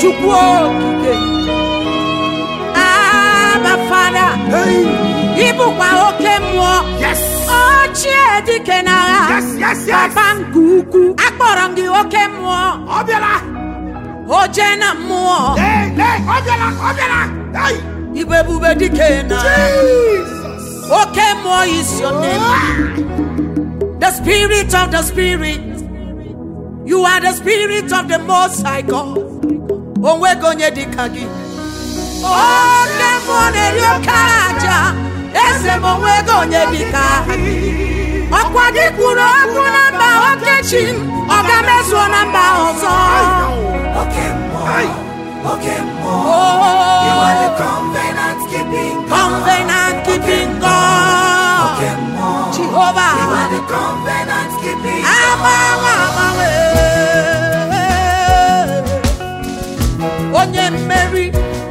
Chukwu Abba Father. Ibu kwa oke mmụọ. Yes. Ochie dike n'agha. Yes. Papa nkuku. Akpọrọ gị oke mmụọ. Obiala. Oje na mmụọ. Obiala. Ibu ebube dike n'agha. Jesus. Oke mmụọ is your name. The spirit of the spirit. You are the spirit of the Most High God. Onwe gonye dika gị. Oke mmụọ na-eri oke aja. Eze m onwe gonye dika. Ọkwa gị kwuru okwu na mba okechi m. Ọ ga-emezuo na mba ọzọ. Oke mmụọ. Oh, You are the covenant keeping God. covenant keeping God. Oke mmụọ. Jehovah. You are the covenant keeping God. Onye mmeri,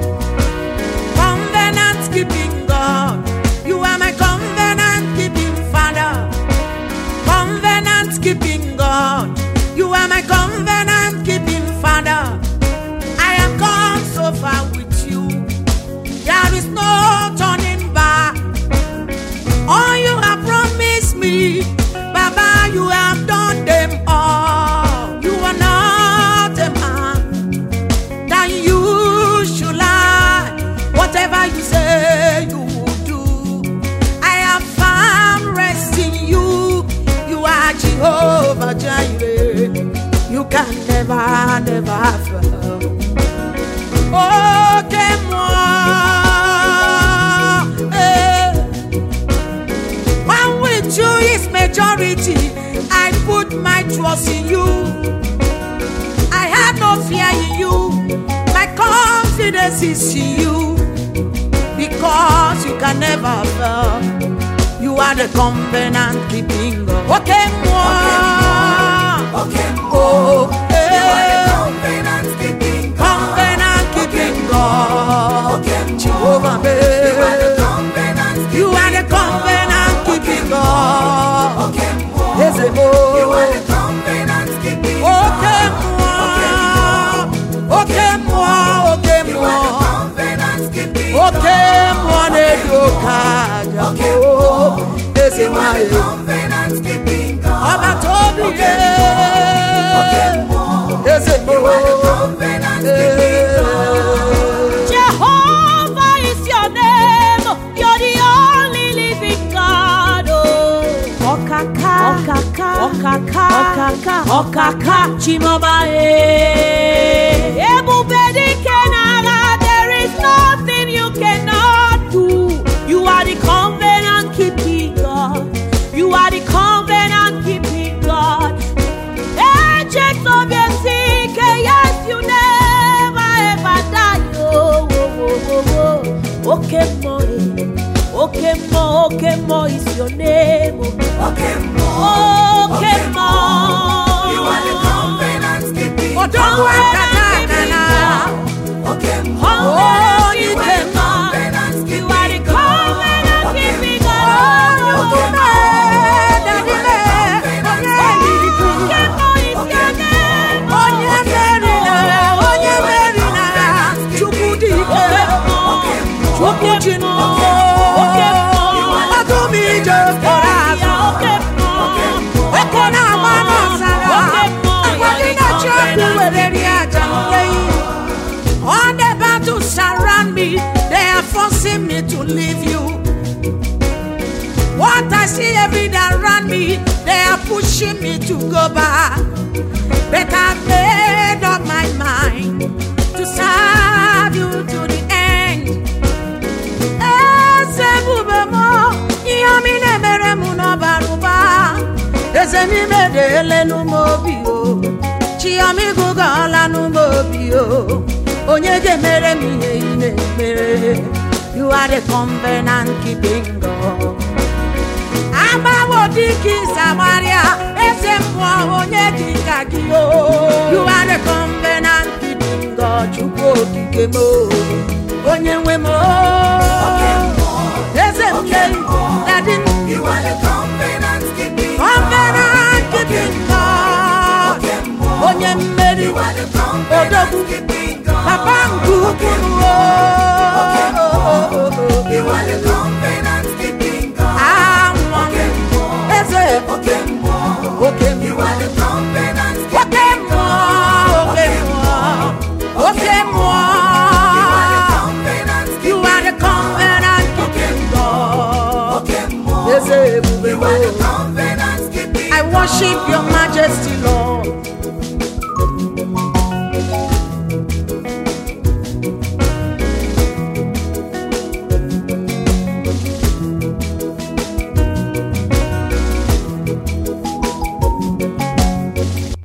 covenant keeping God. You are my covenant keeping Father. Covenant keeping God. You are my covenant keeping Father. I have gone so far with you. There is no turning back. All you have promised me, Baba, you have done them all. You are not a man that you should lie. Whatever you say, you will do. I have found rest in you. You are Jehovah Jireh. You can never fail. Okay, one with you is majority. I put my trust in you. I have no fear in you. My confidence is in you. Because you can never fail. You are the covenant keeping God. Okay, oh, Covenant keeping God. covenant keeping God. Jehovah, you are the covenant keeping God. Yes, You are the covenant keeping God. okay, Covenant keeping okay, ne dokaja. Yes, You are the covenant keeping God. Oba tobi ye. Yes, You are the covenant keeping God. Jehovah is your name. You're the only living God. Oh, Okaka, Chimoma. Ebubedi Kenara, there is nothing you cannot do. You are the covenant keeping God. You are the covenant keeping God. Agent of your sick, yes, you never ever die. Okay, more is your name. Okay, You are the covenant keeping God. Don't worry, Okay, oh, you You are can the covenant You are the covenant keeping God. On the battle surround me, they are forcing me to leave you. What I see every day around me, they are pushing me to go back. But I've made up my mind to serve you to the end. You are the covenant keeping God. You are the covenant keeping God. You are the covenant keeping God. You are the covenant keeping God. Who can walk